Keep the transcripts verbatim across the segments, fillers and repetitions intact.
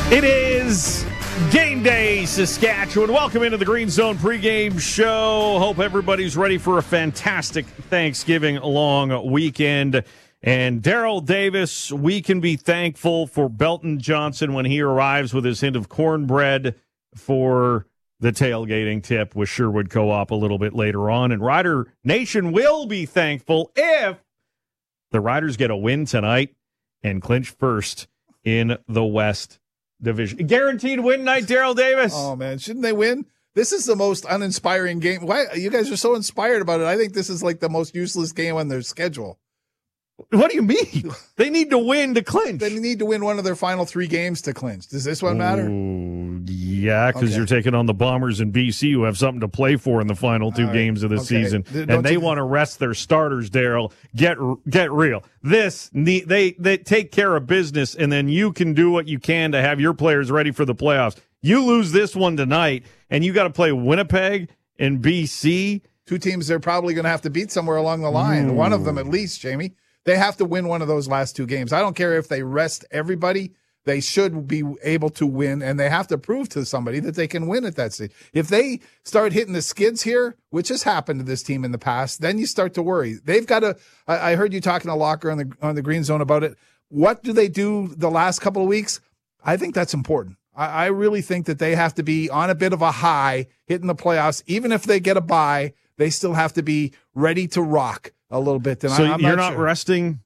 It is game day, Saskatchewan. Welcome into the Green Zone pregame show. Hope everybody's ready for a fantastic Thanksgiving long weekend. And Daryl Davis, we can be thankful for Belton Johnson when he arrives with his hint of cornbread for the tailgating tip with Sherwood Co-op a little bit later on. And Rider Nation will be thankful if the Riders get a win tonight and clinch first in the West Division. Guaranteed win night, Daryl Davis. Oh, man. Shouldn't they win? This is the most uninspiring game. Why you guys are so inspired about it? I think this is like the most useless game on their schedule. What do you mean? They need to win to clinch. They need to win one of their final three games to clinch. Does this one matter? Ooh, yeah, because Okay. you're taking on the Bombers in B C, who have something to play for in the final two All right. games of the Okay. season, Don't and they you- want to rest their starters. Daryl, get get real. This need, they they take care of business, and then you can do what you can to have your players ready for the playoffs. You lose this one tonight, and you got to play Winnipeg and B C. Two teams they're probably going to have to beat somewhere along the line. Ooh. One of them at least, Jamie. They have to win one of those last two games. I don't care if they rest everybody. They should be able to win, and they have to prove to somebody that they can win at that stage. If they start hitting the skids here, which has happened to this team in the past, then you start to worry. They've got to. I, I heard you talking to Locker on the on the Green Zone about it. What do they do the last couple of weeks? I think that's important. I, I really think that they have to be on a bit of a high, hitting the playoffs. Even if they get a bye, they still have to be ready to rock a little bit. And So I, I'm you're not, not sure. resting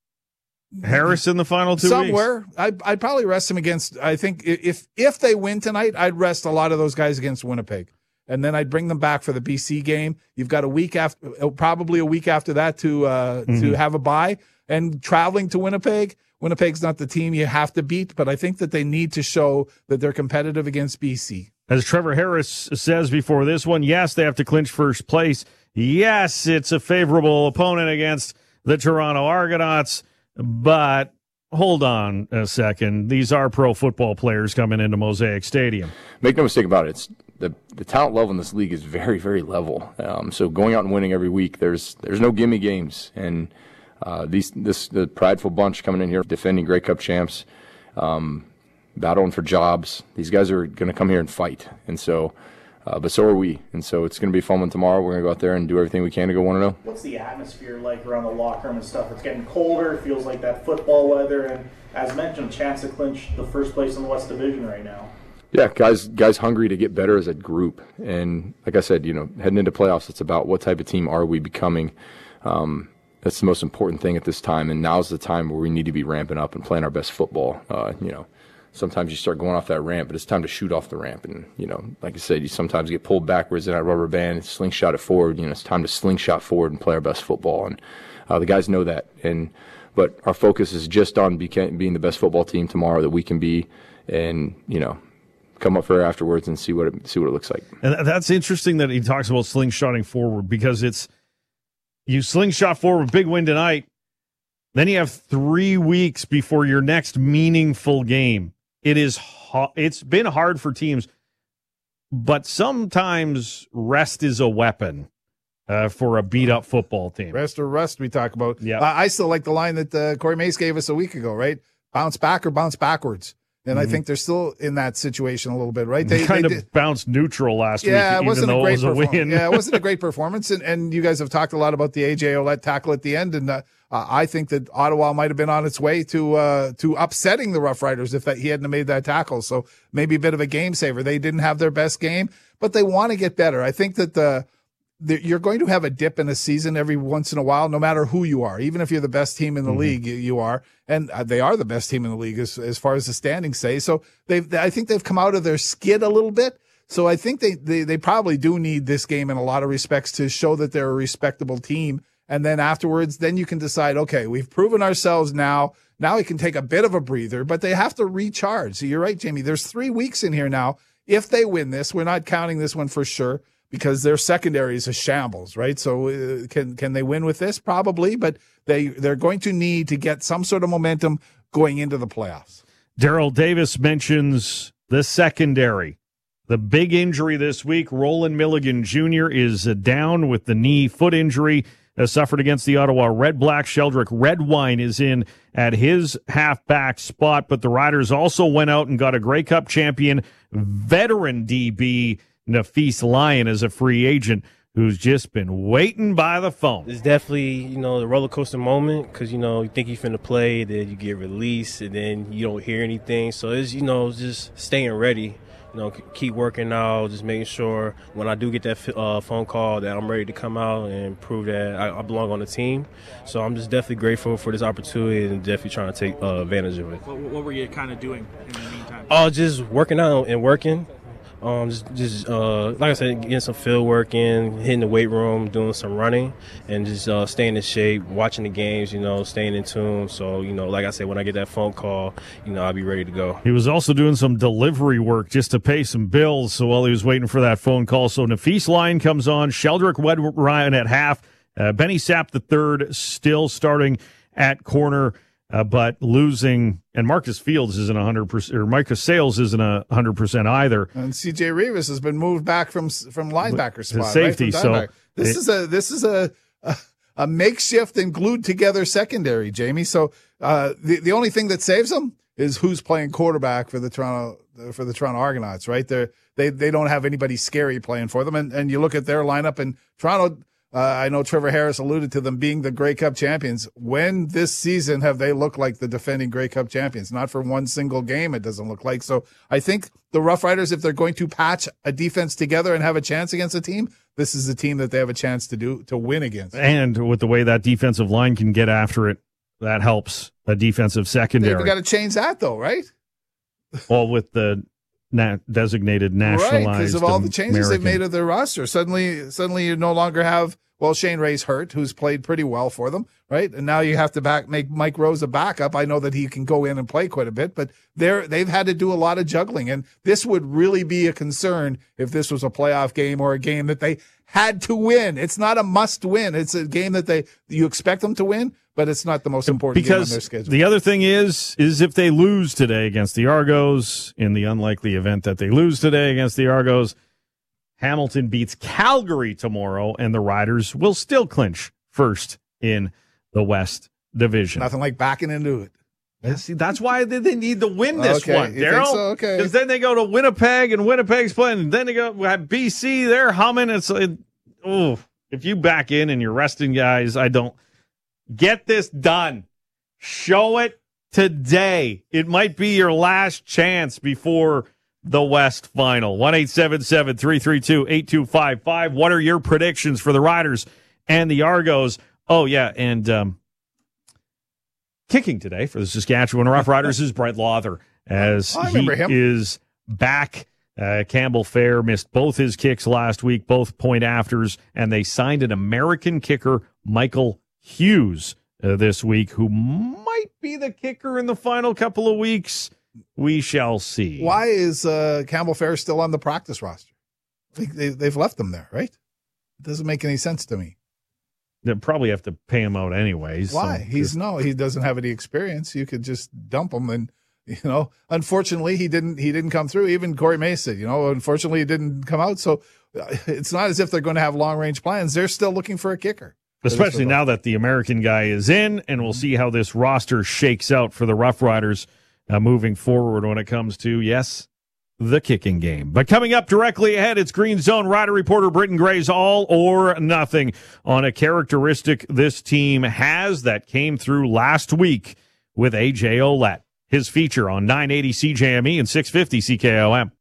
Harris in the final two Somewhere, weeks? I, I'd probably rest him against. I think if if they win tonight, I'd rest a lot of those guys against Winnipeg, and then I'd bring them back for the B C game. You've got a week after, probably a week after that to uh, Mm-hmm. to have a bye and traveling to Winnipeg. Winnipeg's not the team you have to beat, but I think that they need to show that they're competitive against B C. As Trevor Harris says before this one, yes, they have to clinch first place. Yes, it's a favorable opponent against the Toronto Argonauts, but hold on a second. These are pro football players coming into Mosaic Stadium. Make no mistake about it. It's the the talent level in this league is very, very level. Um, so going out and winning every week, there's there's no gimme games. And uh, these this the prideful bunch coming in here defending Grey Cup champs, um, battling for jobs. These guys are going to come here and fight. And so, uh, but so are we. And so it's going to be a fun one tomorrow. We're going to go out there and do everything we can to go one and oh. What's the atmosphere like around the locker room and stuff? It's getting colder. It feels like that football weather. And as mentioned, chance to clinch the first place in the West Division right now. Yeah, guys, guys hungry to get better as a group, and like I said, you know, heading into playoffs, it's about what type of team are we becoming. Um, that's the most important thing at this time, and now's the time where we need to be ramping up and playing our best football. Uh, you know, sometimes you start going off that ramp, but it's time to shoot off the ramp, and you know, like I said, you sometimes get pulled backwards in that rubber band, and slingshot it forward. You know, it's time to slingshot forward and play our best football, and uh, the guys know that. And but our focus is just on beca- being the best football team tomorrow that we can be, and you know. Come up for it afterwards and see what it, see what it looks like. And that's interesting that he talks about slingshotting forward, because it's you slingshot forward, big win tonight, then you have three weeks before your next meaningful game. It is it's been hard for teams, but sometimes rest is a weapon uh, for a beat up football team. Rest or rust, we talk about. Yeah, uh, I still like the line that uh, Corey Mace gave us a week ago, right? Bounce back or bounce backwards. And Mm-hmm. I think they're still in that situation a little bit, right? They, They kind they of did, bounced neutral last yeah, week, it wasn't even a though great it was a performance. win. Yeah, it wasn't a great performance. And, and you guys have talked a lot about the A J Olette tackle at the end. And uh, I think that Ottawa might have been on its way to uh, to upsetting the Rough Riders if that he hadn't made that tackle. So maybe a bit of a game saver. They didn't have their best game, but they want to get better. I think that the you're going to have a dip in a season every once in a while, no matter who you are. Even if you're the best team in the mm-hmm. league, you, you are, and they are the best team in the league as as far as the standings say. So they've, I think they've come out of their skid a little bit. So I think they, they they probably do need this game in a lot of respects to show that they're a respectable team. And then afterwards, then you can decide, okay, we've proven ourselves now. Now we can take a bit of a breather, but they have to recharge. So you're right, Jamie. There's three weeks in here now. If they win this, we're not counting this one for sure, because their secondary is a shambles, right? So uh, can can they win with this? Probably, but they, they're going to need to get some sort of momentum going into the playoffs. Daryl Davis mentions the secondary. The big injury this week, Roland Milligan Junior is uh, down with the knee foot injury. uh, suffered against the Ottawa Red Black. Sheldrick Redwine is in at his halfback spot, but the Riders also went out and got a Grey Cup champion veteran D B, Nafis Lyon, as a free agent, who's just been waiting by the phone. It's definitely, you know, the roller coaster moment because, you know, you think you're finna play, then you get released, and then you don't hear anything. So it's, you know, just staying ready, you know, keep working out, just making sure when I do get that uh, phone call that I'm ready to come out and prove that I, I belong on the team. So I'm just definitely grateful for this opportunity and definitely trying to take uh, advantage of it. What, what were you kind of doing in the meantime? Oh, uh, just working out and working. Um, just, just uh, like I said, getting some field work in, hitting the weight room, doing some running, and just uh, staying in shape, watching the games, you know, staying in tune. So, you know, like I said, when I get that phone call, you know, I'll be ready to go. He was also doing some delivery work just to pay some bills. So while he was waiting for that phone call, so Nafis Lyon comes on, Sheldrick Redwine at half, uh, Benny Sapp the third still starting at corner. Uh, but losing, and Marcus Fields isn't one hundred percent, or Micah Sales isn't one hundred percent either. And C J Rivas has been moved back from from linebacker spot, safety. Right? So this it, is a this is a, a a makeshift and glued together secondary, Jamie. So uh, the the only thing that saves them is who's playing quarterback for the Toronto for the Toronto Argonauts, right? They they they don't have anybody scary playing for them, and and you look at their lineup in Toronto. Uh, I know Trevor Harris alluded to them being the Grey Cup champions. When this season have they looked like the defending Grey Cup champions? Not for one single game, it doesn't look like. So I think the Rough Riders, if they're going to patch a defense together and have a chance against a team, this is a team that they have a chance to do to win against. And with the way that defensive line can get after it, that helps a defensive secondary. They've got to change that, though, right? Well, with the na- designated nationalized, right, because of all the changes American. they've made of their roster. Suddenly, suddenly you no longer have. Well, Shane Ray's hurt, who's played pretty well for them, right? And now you have to back make Mike Rose a backup. I know that he can go in and play quite a bit, but they're they've had to do a lot of juggling, and this would really be a concern if this was a playoff game or a game that they had to win. It's not a must win. It's a game that they you expect them to win, but it's not the most important because game on their schedule. The other thing is, is if they lose today against the Argos, in the unlikely event that they lose today against the Argos, Hamilton beats Calgary tomorrow, and the Riders will still clinch first in the West Division. Nothing like backing into it. Yeah, see, that's why they, they need to win this okay, one, Daryl. So? Okay. Because then they go to Winnipeg, and Winnipeg's playing. And then they go have B C. They're humming. It's like, oh, if you back in and you're resting guys, I don't get this done. Show it today. It might be your last chance before the West Final. one eight seven seven, three three two, eight two five five. What are your predictions for the Riders and the Argos? Oh, yeah, and um, kicking today for the Saskatchewan Roughriders is Brett Lawther, as I he remember him. is back. Uh, Campbell Fair missed both his kicks last week, both point afters, and they signed an American kicker, Michael Hughes, uh, this week, who might be the kicker in the final couple of weeks. We shall see. Why is uh, Campbell Fair still on the practice roster? They, they, they've left him there, right? It doesn't make any sense to me. They'll probably have to pay him out anyways. Why? So, He's no, he doesn't have any experience. You could just dump him, and you know, unfortunately, he didn't. He didn't come through. Even Corey Mason, you know, unfortunately, it didn't come out. So it's not as if they're going to have long range plans. They're still looking for a kicker, especially now that the American guy is in, and we'll see how this roster shakes out for the Rough Riders uh, moving forward when it comes to yes. the kicking game. But coming up directly ahead, it's Green Zone Rider reporter Britton Gray's All or Nothing on a characteristic this team has that came through last week with A J Ouellette. His feature on nine eighty C J M E and six fifty C K O M.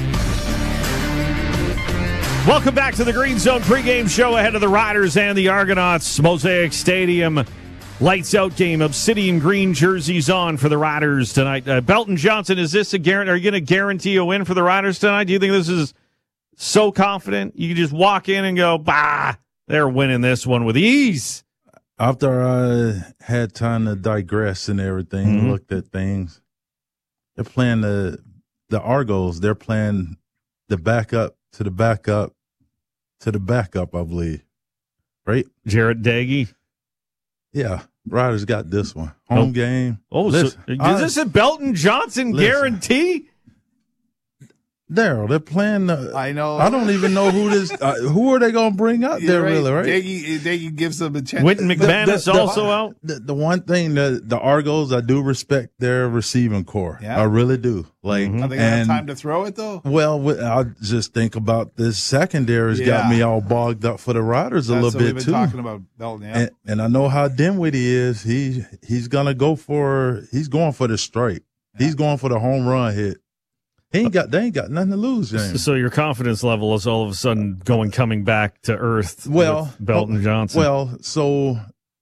Welcome back to the Green Zone pregame show ahead of the Riders and the Argonauts. Mosaic Stadium. Lights out game, Obsidian green jerseys on for the Riders tonight. Uh, Belton Johnson, is this a guarantee? Are you going to guarantee a win for the Riders tonight? Do you think this is so confident you can just walk in and go, bah, they're winning this one with ease? After I had time to digress and everything, Mm-hmm. looked at things, they're playing the the Argos. They're playing the backup to the backup to the backup, I believe. Right? Jarrett Daggy. Yeah, Riders got this one. Home Oh. game. Oh, Listen, so is I- this a Belton Johnson Listen. guarantee? Daryl, they're playing. The, I know. I don't even know who this. Uh, who are they going to bring up there? right. Really, right? Daggy, Daggy gives them a chance. Wynton McManus The- the- also out. The, the one thing that the Argos, I do respect their receiving core. Yeah. I really do. Like, Are they gonna have and time to throw it though? well, wi- I just think about this secondary's Yeah. got me all bogged up for the Riders a That's little what we've bit been too. talking about Belton. Yeah. And, and I know how Dinwiddie is. He he's gonna go for he's going for the strike. He's going for the home run hit. He ain't got they ain't got nothing to lose, James. So your confidence level is all of a sudden going coming back to earth. Well, with Belton Johnson. Well, so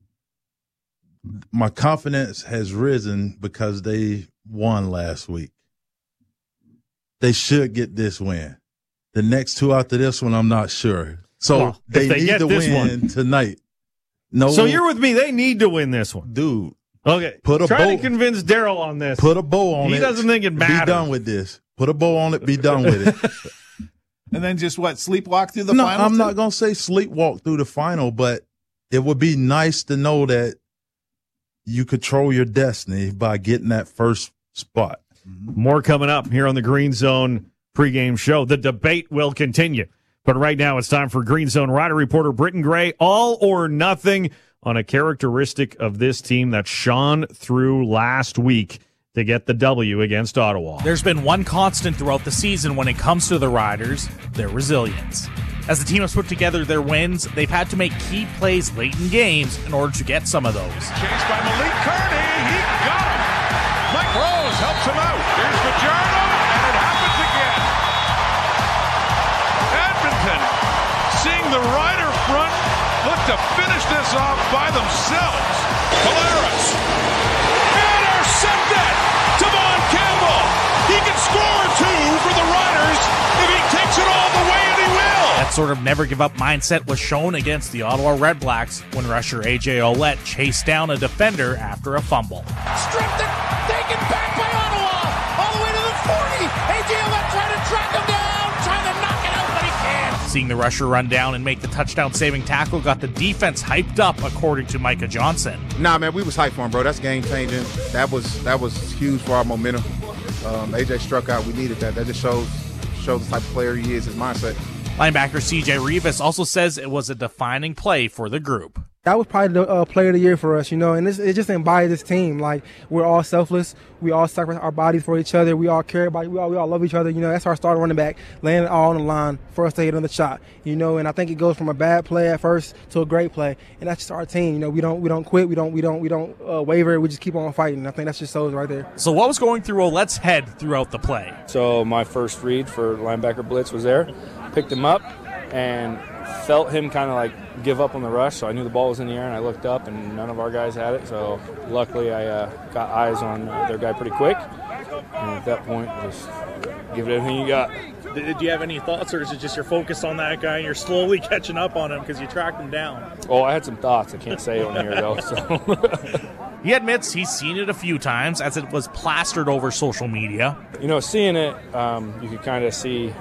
my confidence has risen because they won last week. They should get this win. The next two after this one, I'm not sure. So Well, if they, they need get to this win one- tonight. No, so you're with me. They need to win this one. dude. Okay, Put a try bow- to convince Daryl on this. Put a bow on He it. doesn't think it matters. Be done with this. Put a bow on it. Be done with it. And then just what, sleepwalk through the no, final? I'm too? not gonna say sleepwalk through the final, but it would be nice to know that you control your destiny by getting that first spot. More coming up here on the Green Zone pregame show. The debate will continue. But right now it's time for Green Zone Rider reporter Britton Gray. All or nothing on a characteristic of this team that shone through last week to get the W against Ottawa. There's been one constant throughout the season when it comes to the Riders, their resilience. As the team has put together their wins, they've had to make key plays late in games in order to get some of those. Chased by Malik Kearney. He got him. Mike Rose helps him out. Here's Fajardo, and it happens again. Edmonton, seeing the Rider front look to finish this off by themselves. Polaris. Intercepted. Devon Campbell. He can score two for the Riders if he takes it all the way, and he will. That sort of never-give-up mindset was shown against the Ottawa Redblacks when rusher A J Ouellette chased down a defender after a fumble. Stripped it. Taken back by Ottawa. All the way to the forty. A J Ouellette trying to track him down. Trying to knock it out, but he can't. Seeing the rusher run down and make the touchdown-saving tackle got the defense hyped up, according to Micah Johnson. Nah, man, we was hyped for him, bro. That's game-changing. That was that was huge for our momentum. Um, A J struck out. We needed that. That just shows shows the type of player he is, his mindset. Linebacker C J Rivas also says it was a defining play for the group. That was probably the uh, player of the year for us, you know, and it's, it just embodied this team. Like, we're all selfless. We all sacrifice our bodies for each other. We all care about, we all, we all love each other. You know, that's our starting running back, laying it all on the line for us to hit another shot, you know, and I think it goes from a bad play at first to a great play. And that's just our team. You know, we don't, we don't quit. We don't, we don't, we don't uh, waver. We just keep on fighting. I think that's just shows right there. So what was going through Ouellette's head throughout the play? So my first read for linebacker blitz was there, picked him up, and felt him kind of like give up on the rush. So I knew the ball was in the air, and I looked up, and none of our guys had it. So luckily I uh, got eyes on uh, their guy pretty quick. And at that point, just give it everything you got. Did you have any thoughts, or is it just your focus on that guy and you're slowly catching up on him because you tracked him down? Oh, I had some thoughts. I can't say it on here, though. So. He admits he's seen it a few times as it was plastered over social media. You know, seeing it, um, you could kind of see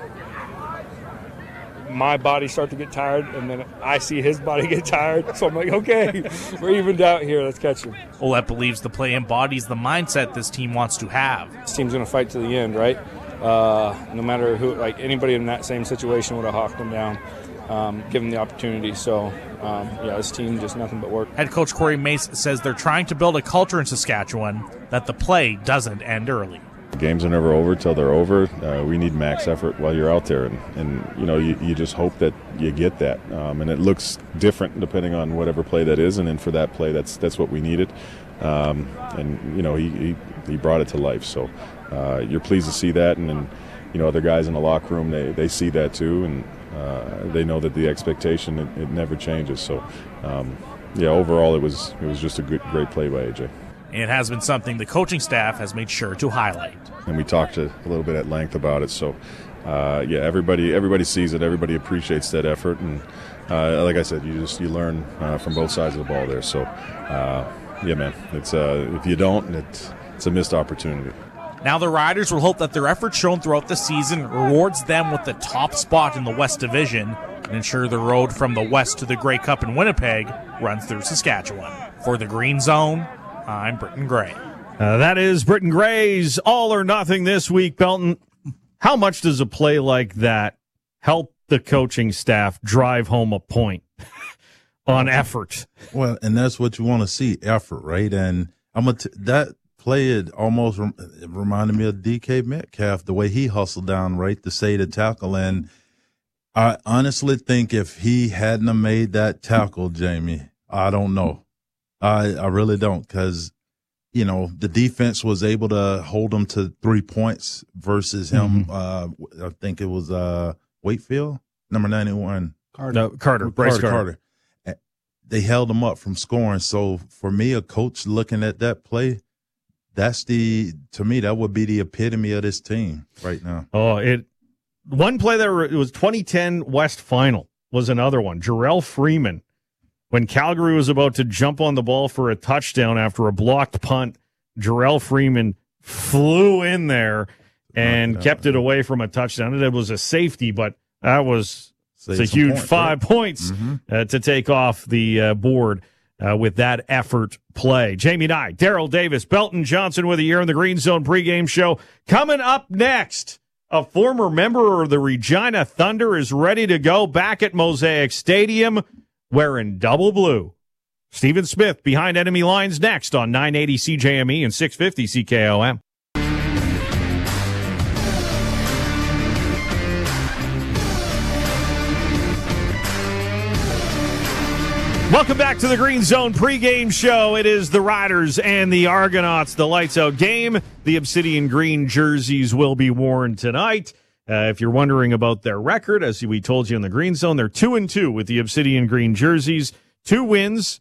my body start to get tired, and then I see his body get tired. So I'm like, okay, we're evened out here. Let's catch him. Ouellette believes the play embodies the mindset this team wants to have. This team's going to fight to the end, right? Uh, no matter who, like anybody in that same situation would have hawked him down, um, give him the opportunity. So, um, yeah, this team just nothing but work. Head coach Corey Mace says they're trying to build a culture in Saskatchewan that the play doesn't end early. Games are never over till they're over. Uh, we need max effort while you're out there, and, and you know you, you just hope that you get that. Um, and it looks different depending on whatever play that is, and then for that play, that's that's what we needed. Um, and you know he, he he brought it to life. So uh, you're pleased to see that, and then you know other guys in the locker room they, they see that too, and uh, they know that the expectation it, it never changes. So um, yeah, overall it was it was just a good great play by A J. It has been something the coaching staff has made sure to highlight. And we talked a, a little bit at length about it. So, uh, yeah, everybody everybody sees it. Everybody appreciates that effort. And uh, like I said, you just you learn uh, from both sides of the ball there. So, uh, yeah, man, it's uh, if you don't, it's, it's a missed opportunity. Now the Riders will hope that their efforts shown throughout the season rewards them with the top spot in the West Division and ensure the road from the West to the Grey Cup in Winnipeg runs through Saskatchewan. For the Green Zone, I'm Britton Gray. Uh, that is Britton Gray's All or Nothing this week, Belton. how much does a play like that help the coaching staff drive home a point on effort? Well, and that's what you want to see, effort, right? And I'm gonna t- that play it almost rem- it reminded me of D K Metcalf, the way he hustled down, right, to say the tackle. And I honestly think if he hadn't have made that tackle, Jamie, I don't know. I I really don't, because you know the defense was able to hold him to three points versus him. Mm-hmm. Uh, I think it was uh, Wakefield, number ninety-one, Carter, no, Carter, Bryce Carter. Carter. Carter. They held him up from scoring. So for me, a coach looking at that play, that's the to me that would be the epitome of this team right now. Oh, it one play that it was twenty ten West Final was another one. Jarrell Freeman, when Calgary was about to jump on the ball for a touchdown after a blocked punt, Jarrell Freeman flew in there and kept it away from a touchdown. It was a safety, but that was it's a huge points, five right? points mm-hmm. uh, to take off the uh, board uh, with that effort play. Jamie Nye, Daryl Davis, Belton Johnson with you here on the Green Zone pregame show. Coming up next, a former member of the Regina Thunder is ready to go back at Mosaic Stadium wearing double blue. Stephen Smith behind enemy lines next on nine eighty C J M E and six fifty C K O M. Welcome back to the Green Zone pregame show. It is the Riders and the Argonauts, the lights out game. The Obsidian Green jerseys will be worn tonight. Uh, if you're wondering about their record, as we told you in the Green Zone, they're two and two with the Obsidian Green jerseys. Two wins,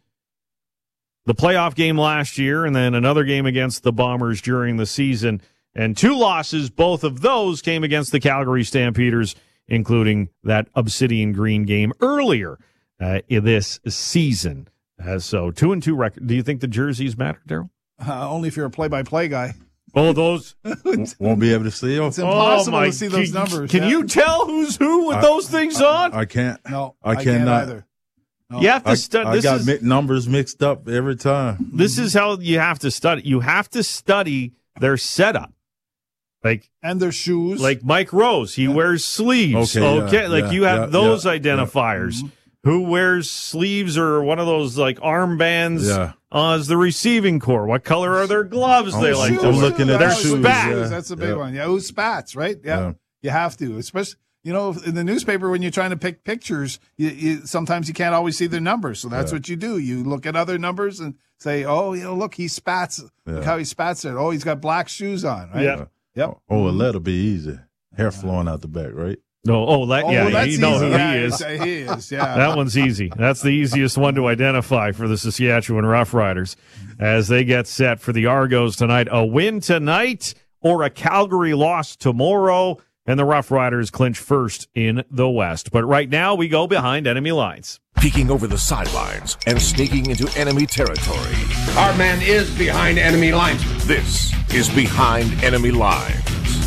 the playoff game last year, and then another game against the Bombers during the season. And two losses, both of those came against the Calgary Stampeders, including that Obsidian Green game earlier Uh, in this season. Uh, so two and two record. Do you think the jerseys matter, Daryl? Uh, only if you're a play-by-play guy. Oh, those won't be able to see them. It's impossible oh to see those can, numbers. Can yeah. you tell who's who with I, those things I, on? I can't. No, I, I cannot can't either. No. You have to I, study. I This got is, mi- numbers mixed up every time. This is how you have to study. You have to study their setup. Like and their shoes. Like Mike Rose, he yeah. wears sleeves. Okay, okay? Yeah, like yeah, you have yeah, those yeah, identifiers. Yeah. Mm-hmm. Who wears sleeves or one of those like armbands yeah. uh, as the receiving core? What color are their gloves? Oh, they like shoes, to I'm wear? looking at their their shoes. spats. Yeah. That's a big yeah. one. Yeah, who's spats, right? Yeah. yeah, you have to. Especially, you know, in the newspaper when you're trying to pick pictures, you, you sometimes you can't always see their numbers. So that's yeah. what you do. You look at other numbers and say, oh, you know, look, he spats. Yeah. Look how he spats it. Oh, he's got black shoes on, right? Yeah. Yep. Oh, well, that'll be easy. Hair flowing out the back, right? No, oh, that, Oh, yeah, well, that's you know easy. who Yeah, he is. He is, yeah. That one's easy. That's the easiest one to identify for the Saskatchewan Roughriders as they get set for the Argos tonight. A win tonight or a Calgary loss tomorrow, and the Roughriders clinch first in the West. But right now, we go behind enemy lines. Peeking over the sidelines and sneaking into enemy territory. Our man is behind enemy lines. This is Behind Enemy Lines.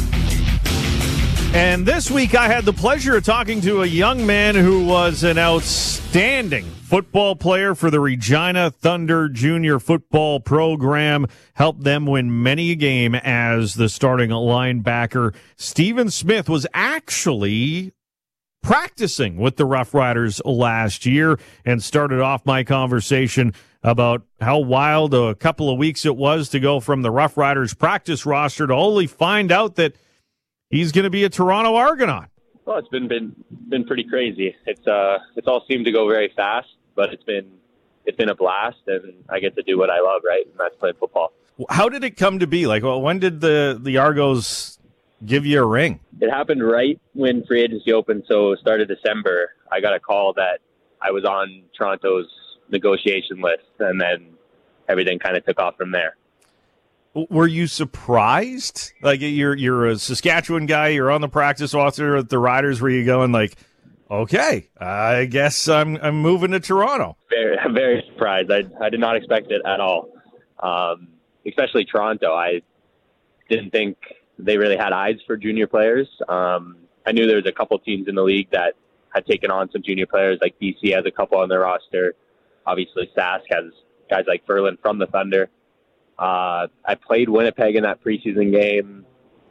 And this week I had the pleasure of talking to a young man who was an outstanding football player for the Regina Thunder Junior Football Program, helped them win many a game as the starting linebacker. Stephen Smith was actually practicing with the Rough Riders last year and started off my conversation about how wild a couple of weeks it was to go from the Rough Riders practice roster to only find out that he's going to be a Toronto Argonaut. Well, it's been been been pretty crazy. It's uh, it's all seemed to go very fast, but it's been it's been a blast, and I get to do what I love, right? And that's play football. How did it come to be? Like, well, when did the the Argos give you a ring? It happened right when free agency opened, so start of December. I got a call that I was on Toronto's negotiation list, and then everything kind of took off from there. Were you surprised? Like, you're you're a Saskatchewan guy, you're on the practice roster with the Riders. Were you going like, okay, I guess I'm I'm moving to Toronto? Very very surprised. I I did not expect it at all. Um, especially Toronto. I didn't think they really had eyes for junior players. Um, I knew there was a couple teams in the league that had taken on some junior players. Like B C has a couple on their roster. Obviously, Sask has guys like Ferland from the Thunder. Uh, I played Winnipeg in that preseason game. Uh,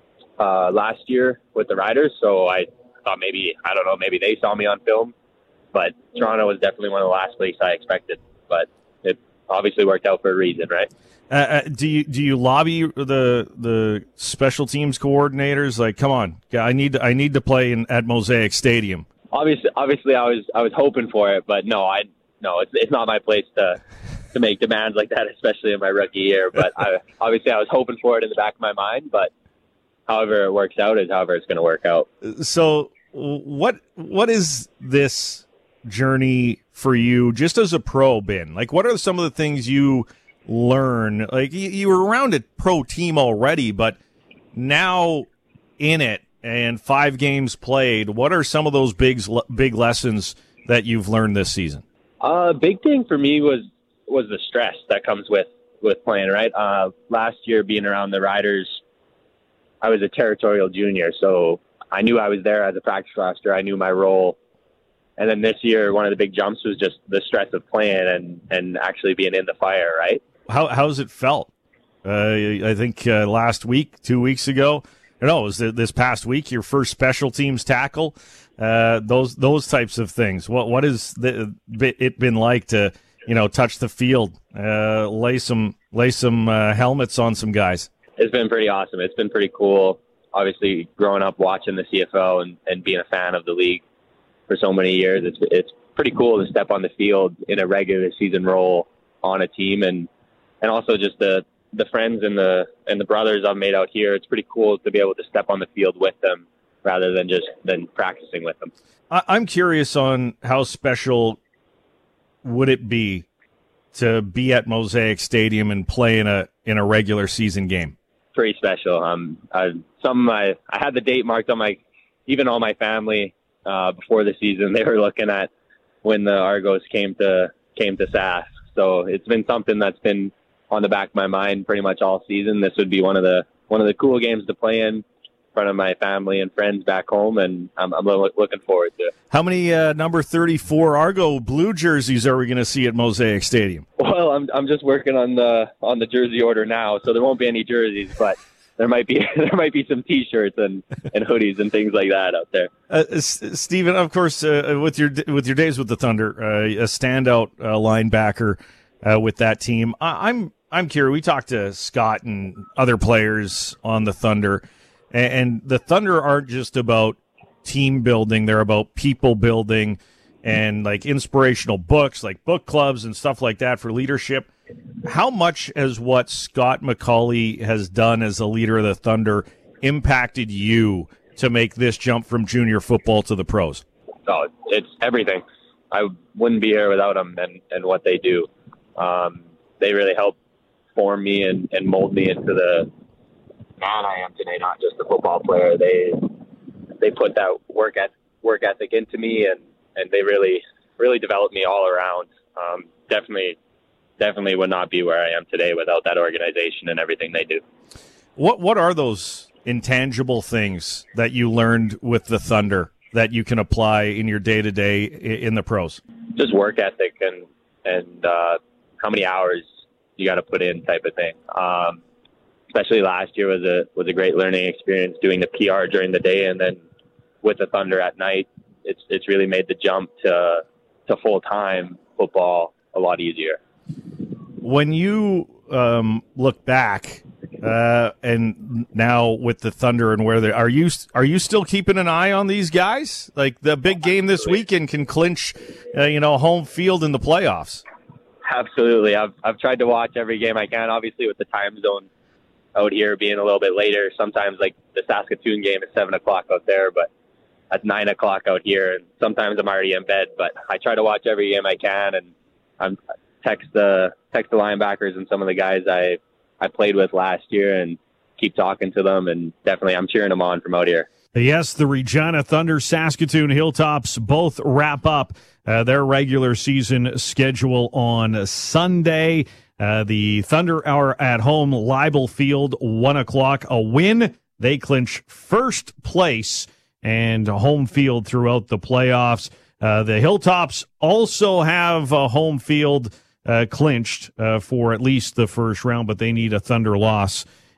uh, last year with the Riders, so I thought maybe, I don't know, maybe they saw me on film. But Toronto was definitely one of the last places I expected. But it obviously worked out for a reason, right? Uh, uh, do you do you lobby the the special teams coordinators? Like, come on, I need to, I need to play in, at Mosaic Stadium. Obviously, obviously, I was I was hoping for it, but no, I no, it's it's not my place to to make demands like that, especially in my rookie year. But I, obviously, I was hoping for it in the back of my mind. But however it works out is however it's going to work out. So, what what is this journey for you, just as a pro, been? Like, what are some of the things you learn? Like, you, you were around a pro team already, but now in it and five games played, what are some of those big big lessons that you've learned this season? A uh, big thing for me was was the stress that comes with with playing, right? Uh, last year, being around the Riders, I was a territorial junior, so I knew I was there as a practice roster. I knew my role. And then this year, one of the big jumps was just the stress of playing and, and actually being in the fire, right? How how's it felt? Uh, I think uh, last week, two weeks ago, no, it was this past week, your first special teams tackle, uh, those those types of things. What what has the, it been like to, you know, touch the field, uh, lay some lay some uh, helmets on some guys? It's been pretty awesome. It's been pretty cool. Obviously, growing up watching the C F L and, and being a fan of the league for so many years, it's it's pretty cool to step on the field in a regular season role on a team, and and also just the the friends and the and the brothers I've made out here. It's pretty cool to be able to step on the field with them rather than just than practicing with them. I'm curious on how special would it be to be at Mosaic Stadium and play in a in a regular season game? Pretty special. Um, I, some I I had the date marked on my even all my family. Uh, before the season, they were looking at when the Argos came to came to Sask. So it's been something that's been on the back of my mind pretty much all season. This would be one of the one of the cool games to play in front of my family and friends back home, and I'm, I'm lo- looking forward to it. How many uh, number thirty-four Argo blue jerseys are we going to see at Mosaic Stadium? Well, I'm I'm just working on the on the jersey order now, so there won't be any jerseys, but there might be there might be some T-shirts and, and hoodies and things like that out there. Uh, S- Stephen, of course, uh, with your with your days with the Thunder, uh, a standout uh, linebacker uh, with that team. I- I'm I'm curious. We talked to Scott and other players on the Thunder, and, and the Thunder aren't just about team building; they're about people building and like inspirational books, like book clubs and stuff like that for leadership. How much has what Scott McAuley has done as a leader of the Thunder impacted you to make this jump from junior football to the pros? Oh, it's everything. I wouldn't be here without them and, and what they do. Um, they really help form me and, and mold me into the man I am today, not just a football player. They they put that work et- work ethic into me, and, and they really, really developed me all around. Um, definitely Definitely would not be where I am today without that organization and everything they do. What What are those intangible things that you learned with the Thunder that you can apply in your day to day in the pros? Just work ethic and and uh, how many hours you got to put in, type of thing. Um, especially last year was a was a great learning experience doing the P R during the day, and then with the Thunder at night. It's it's really made the jump to to full time football a lot easier. When you um, look back, uh, and now with the Thunder and where they are, you are you still keeping an eye on these guys? Like the big game this weekend can clinch, uh, you know, home field in the playoffs. Absolutely, I've I've tried to watch every game I can. Obviously, with the time zone out here being a little bit later, sometimes like the Saskatoon game is seven o'clock out there, but at nine o'clock out here, and sometimes I'm already in bed. But I try to watch every game I can, and I'm. text the text the linebackers and some of the guys I I played with last year and keep talking to them, and definitely I'm cheering them on from out here. Yes, the Regina Thunder, Saskatoon Hilltops both wrap up uh, their regular season schedule on Sunday. Uh, the Thunder are at home, Leibel Field, one o'clock. A win, they clinch first place and home field throughout the playoffs. Uh, the Hilltops also have a home field Uh, clinched uh, for at least the first round, but they need a Thunder loss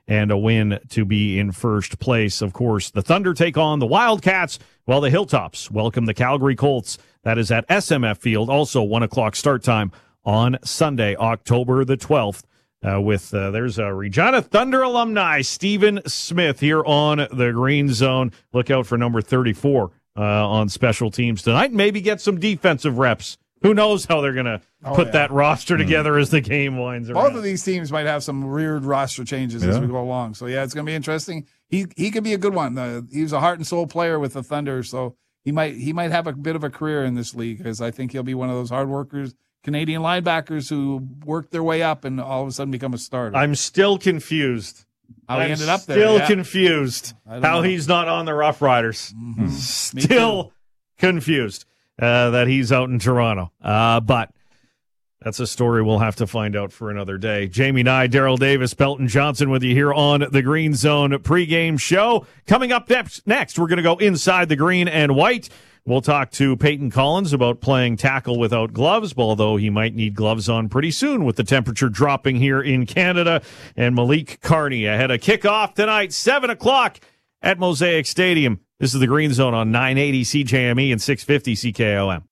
and a win to be in first place. Of course, the Thunder take on the Wildcats, while the Hilltops welcome the Calgary Colts. That is at S M F Field, also one o'clock start time on Sunday, October the twelfth. Uh, with uh, there's a Regina Thunder alumni, Stephen Smith, here on the Green Zone. Look out for number thirty-four uh, on special teams tonight. Maybe get some defensive reps. Who knows how they're going to oh, put yeah. that roster together mm. as the game winds around. Both of these teams might have some weird roster changes yeah. as we go along. So, yeah, it's going to be interesting. He he could be a good one. Uh, he was a heart and soul player with the Thunder, so he might he might have a bit of a career in this league, because I think he'll be one of those hard workers, Canadian linebackers who work their way up and all of a sudden become a starter. I'm still confused. How he I'm ended up there. Still yeah. confused how know. he's not on the Rough Riders. Mm-hmm. Still confused uh, that he's out in Toronto. Uh, but that's a story we'll have to find out for another day. Jamie Nye, Daryl Davis, Belton Johnson with you here on the Green Zone pregame show. Coming up next, next we're going to go inside the green and white. We'll talk to Peyton Collins about playing tackle without gloves, although he might need gloves on pretty soon with the temperature dropping here in Canada. And Malik Carney ahead of kickoff tonight, seven o'clock at Mosaic Stadium. This is the Green Zone on nine eighty C J M E and six fifty C K O M.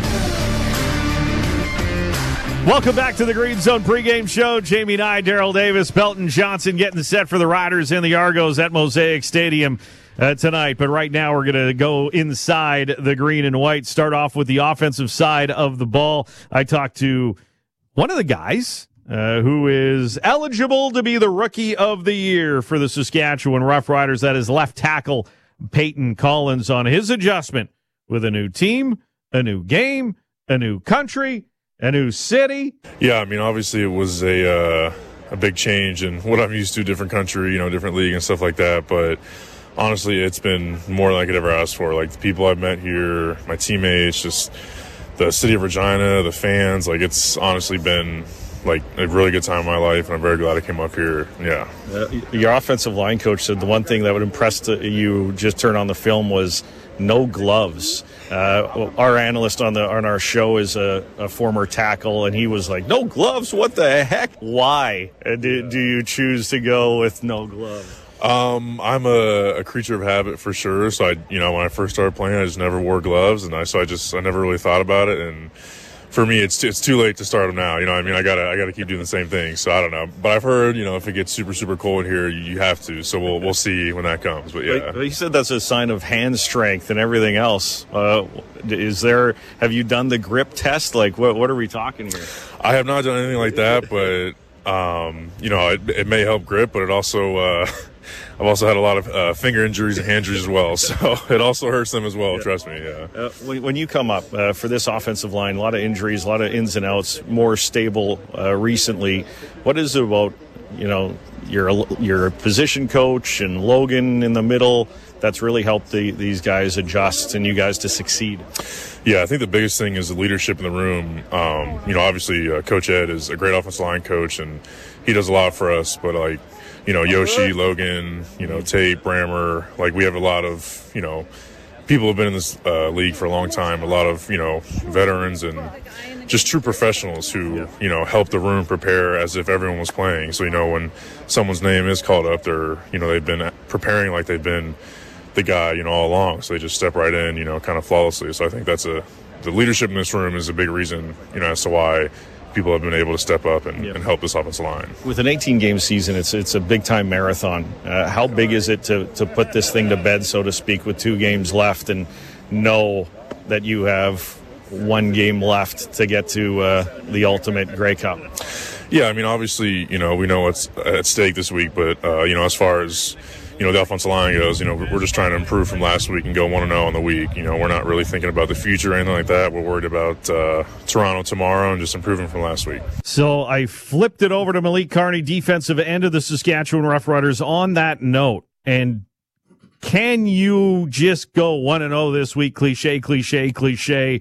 Welcome back to the Green Zone pregame show. Jamie Nye, Daryl Davis, Belton Johnson getting set for the Riders and the Argos at Mosaic Stadium uh, tonight. But right now we're going to go inside the green and white, start off with the offensive side of the ball. I talked to one of the guys uh, who is eligible to be the Rookie of the Year for the Saskatchewan Roughriders. That is left tackle Peyton Collins on his adjustment with a new team, a new game, a new country, a new city. Yeah, I mean, obviously it was a uh, a big change in what I'm used to, different country, you know, different league and stuff like that. But honestly, it's been more than I could ever ask for. Like, the people I've met here, my teammates, just the city of Regina, the fans. Like, it's honestly been like a really good time in my life, and I'm very glad I came up here. Yeah. Uh, your offensive line coach said the one thing that would impress you just turn on the film was no gloves. Uh, our analyst on the on our show is a, a former tackle, and he was like, "No gloves? What the heck? Why uh, do, do you choose to go with no gloves?" Um, I'm a, a creature of habit for sure. So I, you know, when I first started playing, I just never wore gloves, and I so I just I never really thought about it. And for me, it's it's too late to start them now. You know what I mean? I gotta I gotta keep doing the same thing. So I don't know. But I've heard, you know, if it gets super super cold here, you, you have to. So we'll we'll see when that comes. But yeah, but you said that's a sign of hand strength and everything else. Uh, is there? Have you done the grip test? Like, what what are we talking here? I have not done anything like that, but um, you know, it, it may help grip, but it also. Uh, I've also had a lot of uh, finger injuries and hand injuries as well, so it also hurts them as well, yeah. Trust me, yeah. Uh, when you come up uh, for this offensive line, a lot of injuries, a lot of ins and outs, more stable uh, recently. What is it about, you know, your your position coach and Logan in the middle that's really helped the, these guys adjust and you guys to succeed? Yeah, I think the biggest thing is the leadership in the room. Um, you know, obviously uh, Coach Ed is a great offensive line coach, and he does a lot for us, but, like, you know, Yoshi, Logan, you know, Tate, Brammer, like we have a lot of, you know, people have been in this uh, league for a long time, a lot of, you know, veterans and just true professionals who, yeah. you know, help the room prepare as if everyone was playing. So, you know, when someone's name is called up, they're, you know, they've been preparing like they've been the guy, you know, all along. So they just step right in, you know, kind of flawlessly. So I think that's a, the leadership in this room is a big reason, you know, as to why people have been able to step up and, yep. and help this offensive line. With an eighteen-game season, it's it's a big-time marathon. Uh, how big is it to, to put this thing to bed, so to speak, with two games left and know that you have one game left to get to uh, the ultimate Grey Cup? Yeah, I mean, obviously, you know, we know what's at stake this week, but, uh, you know, as far as, you know, the offensive line goes, you know, we're just trying to improve from last week and go one and oh on the week. You know, we're not really thinking about the future or anything like that. We're worried about uh, Toronto tomorrow and just improving from last week. So I flipped it over to Malik Carney, defensive end of the Saskatchewan Roughriders, on that note. And can you just go one and oh this week, cliche, cliche, cliche,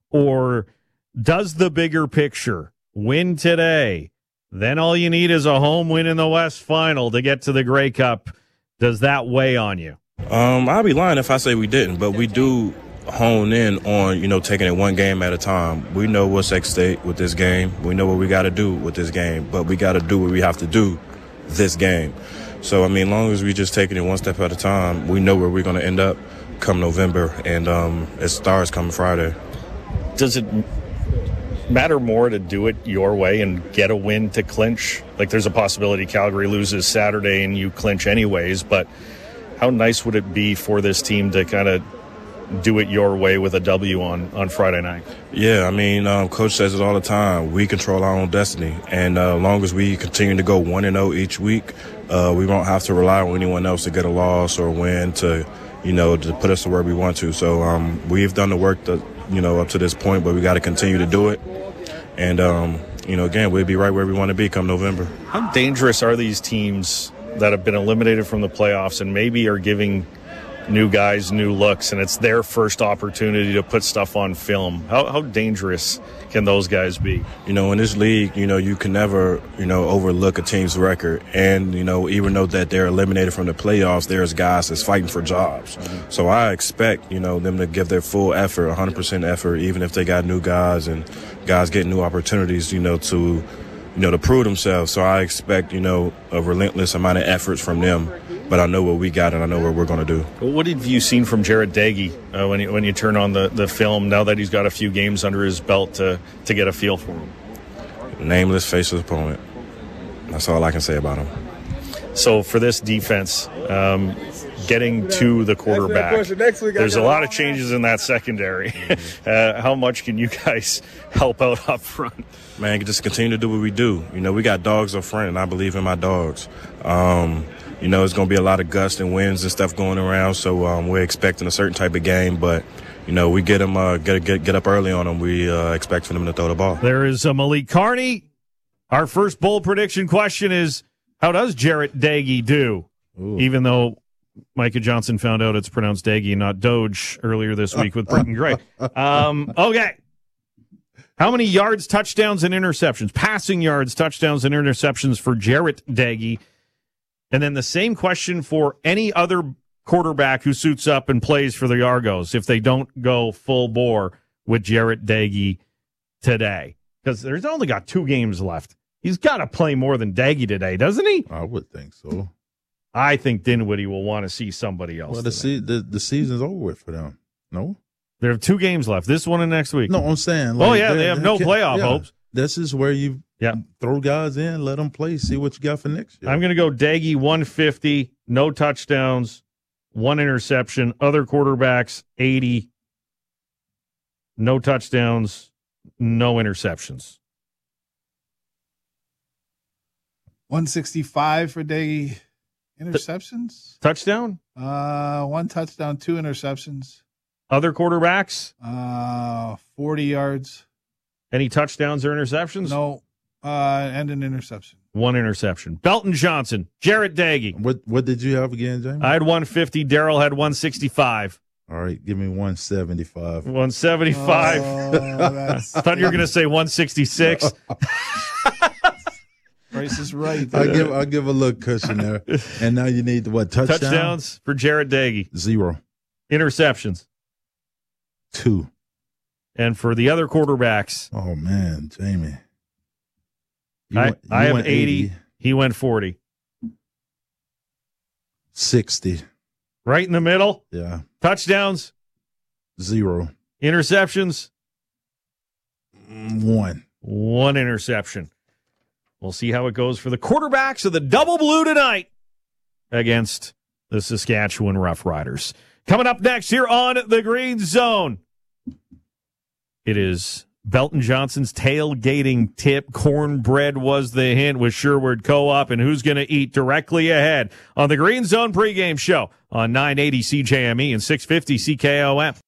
or does the bigger picture win today, then all you need is a home win in the West Final to get to the Grey Cup? Does that weigh on you? Um, I'll be lying if I say we didn't, but we do hone in on, you know, taking it one game at a time. We know what's at stake with this game. We know what we got to do with this game, but we got to do what we have to do this game. So, I mean, as long as we just taking it one step at a time, we know where we're going to end up come November, and um, it starts coming Friday. Does it matter more to do it your way and get a win to clinch? Like, there's a possibility Calgary loses Saturday and you clinch anyways, but how nice would it be for this team to kind of do it your way with a W on, on Friday night? Yeah, I mean, um, Coach says it all the time. We control our own destiny. And uh, as long as we continue to go one and oh each week, uh, we won't have to rely on anyone else to get a loss or a win to, you know, to put us to where we want to. So um, we've done the work, to, you know, up to this point, but we got to continue to do it. And, um, you know, again, we'll be right where we want to be come November. How dangerous are these teams that have been eliminated from the playoffs and maybe are giving new guys new looks, and it's their first opportunity to put stuff on film? How, how dangerous can those guys be? You know, in this league, you know, you can never, you know, overlook a team's record. And, you know, even though that they're eliminated from the playoffs, there's guys that's fighting for jobs. Mm-hmm. So I expect, you know, them to give their full effort, one hundred percent effort, even if they got new guys and guys getting new opportunities, you know, to, you know, to prove themselves. So I expect, you know, a relentless amount of efforts from them. But I know what we got, and I know what we're going to do. What have you seen from Jarret Doege uh, when you, when you turn on the, the film, now that he's got a few games under his belt to, to get a feel for him? Nameless, faceless opponent. That's all I can say about him. So for this defense, um, getting to the quarterback, there's a lot of changes in that secondary. uh, how much can you guys help out up front? Man, just continue to do what we do. You know, we got dogs up front, and I believe in my dogs. Um, you know, it's going to be a lot of gusts and winds and stuff going around, so um, we're expecting a certain type of game. But, you know, we get them, uh, get, get get up early on them. We uh, expect for them to throw the ball. There is uh, Malik Carney. Our first bold prediction question is, how does Jarret Doege do? Ooh. Even though Micah Johnson found out it's pronounced Doege, not Doge, earlier this week with Britton Gray. Um, okay. How many yards, touchdowns, and interceptions? Passing yards, touchdowns, and interceptions for Jarret Doege. And then the same question for any other quarterback who suits up and plays for the Argos if they don't go full bore with Jarret Doege today. Because there's only got two games left. He's got to play more than Doege today, doesn't he? I would think so. I think Dinwiddie will want to see somebody else. Well, the, se- the, the season's over with for them. No? They have two games left, this one and next week. No, I'm saying. Like, oh, yeah, they have no playoff yeah, hopes. This is where you yeah. throw guys in, let them play, see what you got for next year. I'm going to go Doege one fifty, no touchdowns, one interception. Other quarterbacks, eighty, no touchdowns, no interceptions. one sixty-five for Doege. Interceptions? T- touchdown? Uh, one touchdown, two interceptions. Other quarterbacks? Uh, forty yards. Any touchdowns or interceptions? No. Uh, and an interception. One interception. Belton Johnson, Jarret Doege. What What did you have again, Jamie? I had one fifty. Daryl had one sixty-five. All right, give me one seventy-five. one seventy-five. Oh, I thought you were going to say one sixty-six. Price is right. I give I give a little cushion there. And now you need what, touchdown? Touchdowns for Jarret Doege. Zero. Interceptions. Two. And for the other quarterbacks. Oh man, Jamie. You I, went, you I have went eighty. eighty. He went forty. sixty. Right in the middle. Yeah. Touchdowns. Zero. Interceptions. One. One interception. We'll see how it goes for the quarterbacks of the Double Blue tonight against the Saskatchewan Roughriders. Coming up next here on the Green Zone, it is Belton Johnson's tailgating tip. Cornbread was the hint with Sherwood Co-op, and who's going to eat directly ahead on the Green Zone pregame show on nine eighty C J M E and six fifty C K O M.